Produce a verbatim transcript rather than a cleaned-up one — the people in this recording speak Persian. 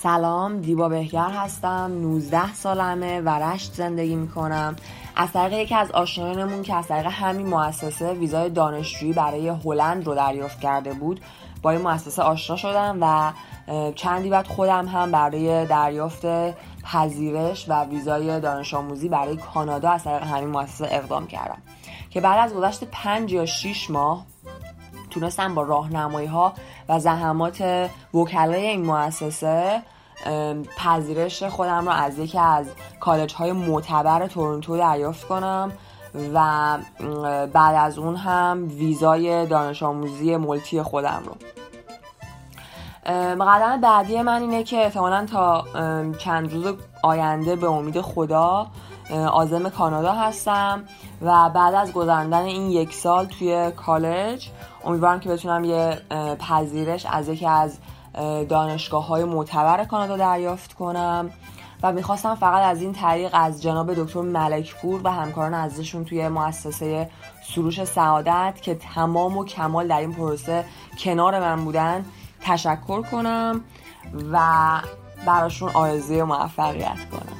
سلام، دیبا بهگر هستم. نوزده سالمه و رشت زندگی میکنم. از طریق یکی از آشنایانمون که از طریق همین مؤسسه ویزای دانشجویی برای هلند رو دریافت کرده بود با این مؤسسه آشنا شدم و چندی بعد خودم هم برای دریافت پذیرش و ویزای دانش آموزی برای کانادا از طریق همین مؤسسه اقدام کردم که بعد از گذشت پنج یا شیش ماه تونستم با راهنمایی ها و زحمات وکلای این مؤسسه پذیرش خودم را از یکی از کالج های معتبر تورنتو دریافت کنم و بعد از اون هم ویزای دانش آموزی مولتی خودم رو. قدم بعدی من اینه که احتمالاً تا چند روز آینده به امید خدا عازم کانادا هستم و بعد از گذراندن این یک سال توی کالج امیدوارم که بتونم یه پذیرش از یکی از دانشگاه‌های معتبر کانادا دریافت کنم و میخواستم فقط از این طریق از جناب دکتر ملکپور و همکاران عزیزشون توی مؤسسه سروش سعادت که تمام و کمال در این پروسه کنار من بودن تشکر کنم و براشون آرزوی موفقیت کنم.